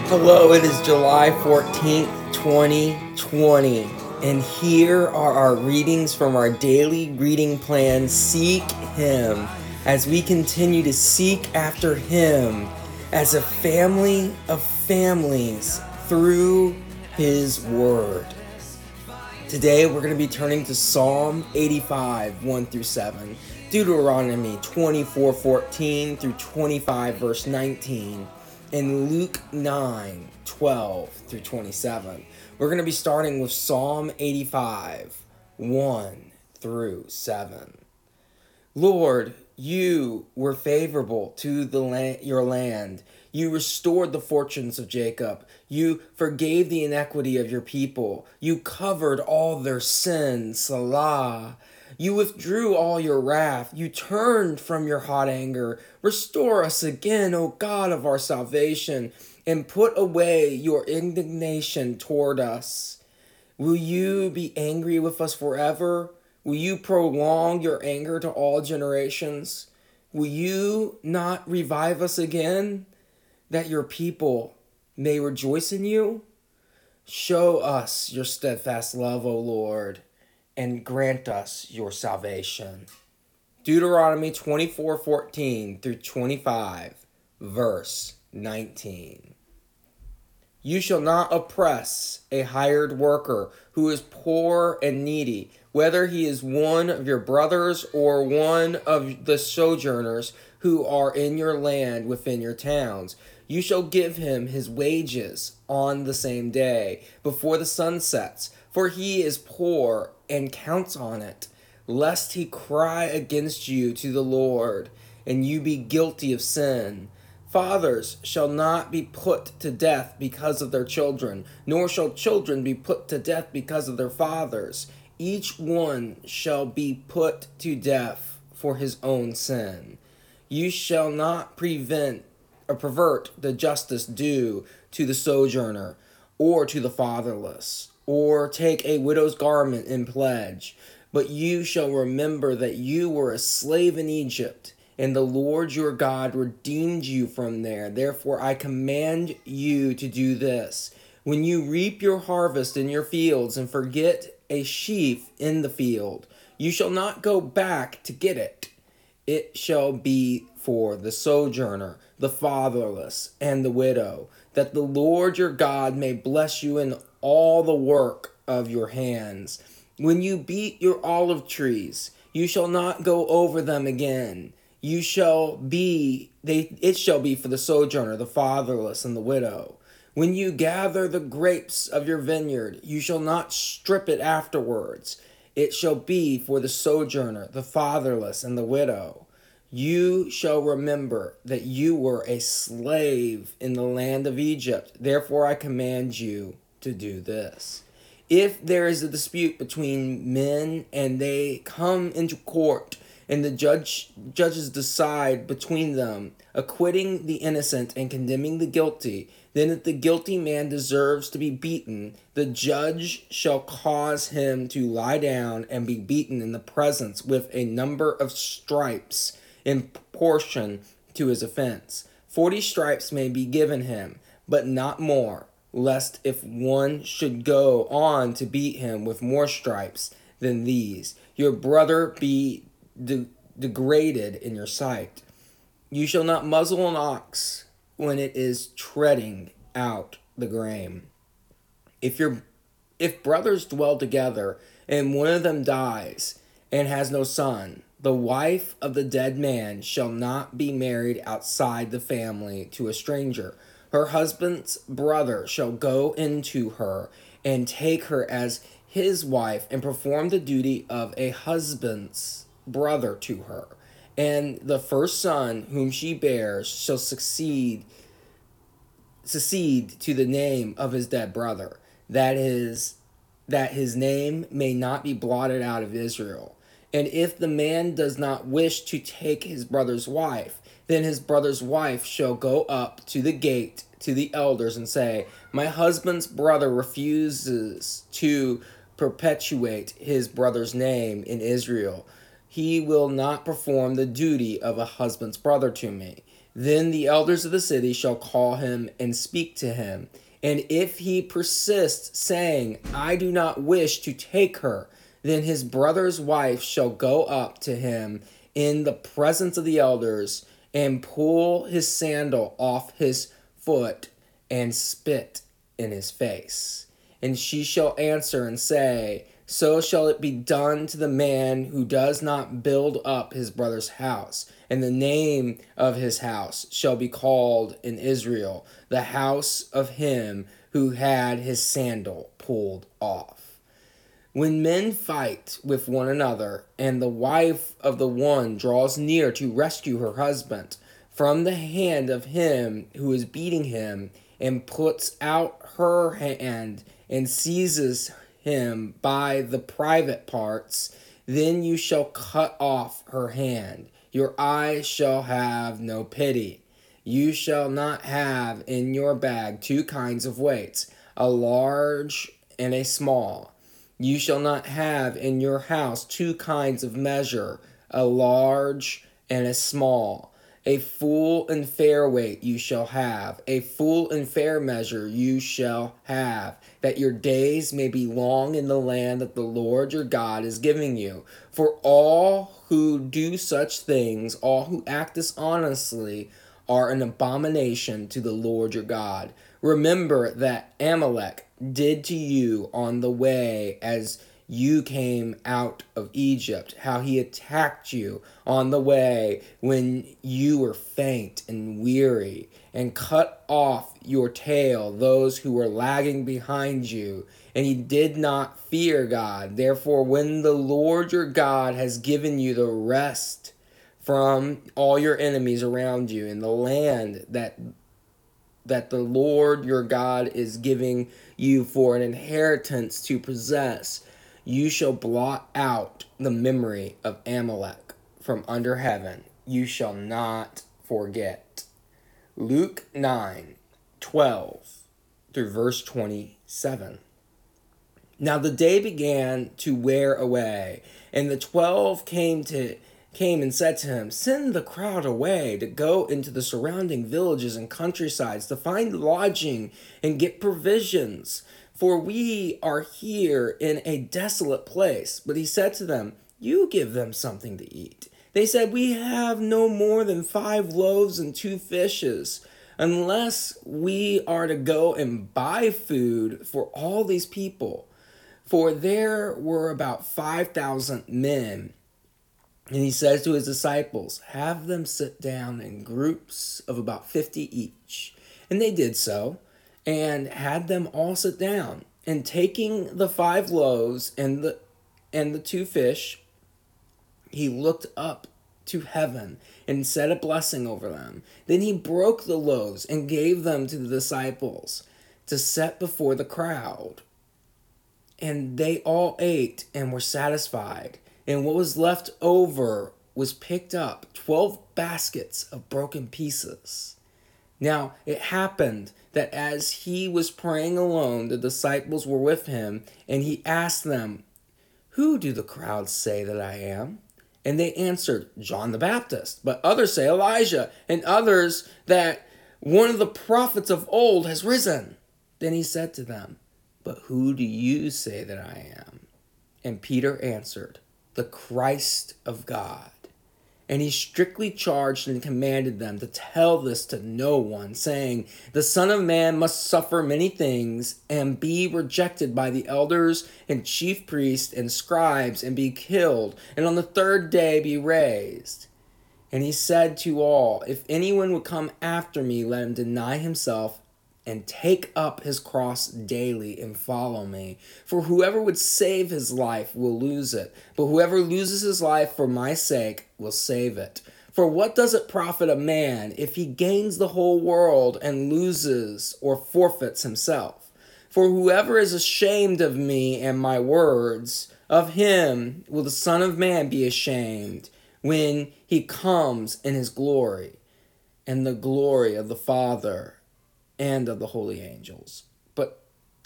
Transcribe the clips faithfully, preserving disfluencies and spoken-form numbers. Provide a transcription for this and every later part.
Hello, it is July fourteenth, twenty twenty, and here are our readings from our daily reading plan, Seek Him, as we continue to seek after Him as a family of families through His Word. Today we're going to be turning to Psalm eighty-five, one through seven, Deuteronomy twenty-four, fourteen through twenty-five, verse nineteen, and Luke nine, twelve through twenty-seven. We're going to be starting with Psalm eighty-five, one through seven. Lord, you were favorable to the land, your land. You restored the fortunes of Jacob. You forgave the iniquity of your people. You covered all their sins. Salah. You withdrew all your wrath. You turned from your hot anger. Restore us again, O God of our salvation, and put away your indignation toward us. Will you be angry with us forever? Will you prolong your anger to all generations? Will you not revive us again, that your people may rejoice in you? Show us your steadfast love, O Lord, and grant us your salvation. Deuteronomy twenty-four, fourteen through twenty-five, verse nineteen. You shall not oppress a hired worker who is poor and needy, whether he is one of your brothers or one of the sojourners who are in your land within your towns. You shall give him his wages on the same day, before the sun sets, for he is poor and counts on it, lest he cry against you to the Lord, and you be guilty of sin. Fathers shall not be put to death because of their children, nor shall children be put to death because of their fathers. Each one shall be put to death for his own sin. You shall not prevent or pervert the justice due to the sojourner, or to the fatherless, or take a widow's garment in pledge. But you shall remember that you were a slave in Egypt, and the Lord your God redeemed you from there. Therefore I command you to do this. When you reap your harvest in your fields and forget a sheaf in the field, you shall not go back to get it. It shall be for the sojourner, the fatherless, and the widow, that the Lord your God may bless you in all the work of your hands. When you beat your olive trees, you shall not go over them again. You shall be, they, it shall be for the sojourner, the fatherless, and the widow. When you gather the grapes of your vineyard, you shall not strip it afterwards. It shall be for the sojourner, the fatherless, and the widow. You shall remember that you were a slave in the land of Egypt. Therefore I command you to do this. If there is a dispute between men and they come into court, and the judge judges decide between them, acquitting the innocent and condemning the guilty, then if the guilty man deserves to be beaten, the judge shall cause him to lie down and be beaten in the presence with a number of stripes in proportion to his offense. Forty stripes may be given him, but not more, lest if one should go on to beat him with more stripes than these, your brother be de- degraded in your sight. You shall not muzzle an ox when it is treading out the grain. If your if brothers dwell together and one of them dies and has no son, the wife of the dead man shall not be married outside the family to a stranger. Her husband's brother shall go into her and take her as his wife and perform the duty of a husband's brother to her, and the first son whom she bears shall succeed succeed to the name of his dead brother, that is that his name may not be blotted out of Israel. And if the man does not wish to take his brother's wife, then his brother's wife shall go up to the gate to the elders and say, my husband's brother refuses to perpetuate his brother's name in Israel. He will not perform the duty of a husband's brother to me. Then the elders of the city shall call him and speak to him. And if he persists, saying, I do not wish to take her, then his brother's wife shall go up to him in the presence of the elders and pull his sandal off his foot and spit in his face. And she shall answer and say, So shall it be done to the man who does not build up his brother's house. And the name of his house shall be called in Israel, the house of him who had his sandal pulled off. When men fight with one another, and the wife of the one draws near to rescue her husband from the hand of him who is beating him, and puts out her hand and seizes him by the private parts, then you shall cut off her hand. Your eye shall have no pity. You shall not have in your bag two kinds of weights, a large and a small. You shall not have in your house two kinds of measure, a large and a small. A full and fair weight you shall have, a full and fair measure you shall have, that your days may be long in the land that the Lord your God is giving you. For all who do such things, all who act dishonestly, are an abomination to the Lord your God. Remember that Amalek did to you on the way as you came out of Egypt, how he attacked you on the way when you were faint and weary, and cut off your tail those who were lagging behind you, and he did not fear God. Therefore, when the Lord your God has given you the rest from all your enemies around you in the land that that the Lord your God is giving you for an inheritance to possess, you shall blot out the memory of Amalek from under heaven. You shall not forget. Luke nine, twelve through verse twenty-seven. Now the day began to wear away, and the twelve came to came and said to him, Send the crowd away to go into the surrounding villages and countrysides to find lodging and get provisions, for we are here in a desolate place. But he said to them, You give them something to eat. They said, We have no more than five loaves and two fishes, unless we are to go and buy food for all these people. For there were about five thousand men. And he says to his disciples, Have them sit down in groups of about fifty each. And they did so, and had them all sit down. And taking the five loaves and the and the two fish, he looked up to heaven and said a blessing over them. Then he broke the loaves and gave them to the disciples to set before the crowd. And they all ate and were satisfied. And what was left over was picked up, twelve baskets of broken pieces. Now it happened that as he was praying alone, the disciples were with him, and he asked them, Who do the crowds say that I am? And they answered, John the Baptist. But others say Elijah, and others that one of the prophets of old has risen. Then he said to them, But who do you say that I am? And Peter answered, The Christ of God. And he strictly charged and commanded them to tell this to no one, saying, The Son of Man must suffer many things, and be rejected by the elders and chief priests and scribes, and be killed, and on the third day be raised. And he said to all, If anyone would come after me, let him deny himself, and take up his cross daily and follow me. For whoever would save his life will lose it, but whoever loses his life for my sake will save it. For what does it profit a man if he gains the whole world and loses or forfeits himself? For whoever is ashamed of me and my words, of him will the Son of Man be ashamed when he comes in his glory and the glory of the Father and of the holy angels. But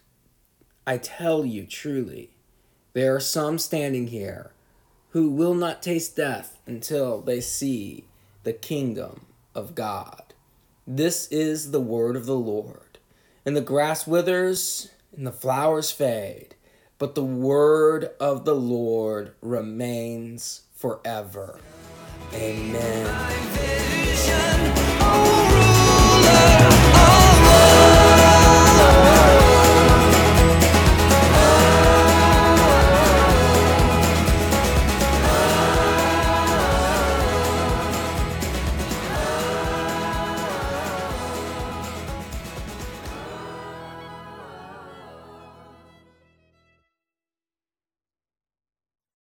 I tell you truly, there are some standing here who will not taste death until they see the kingdom of God. This is the word of the Lord. And the grass withers, and the flowers fade, but the word of the Lord remains forever. Amen.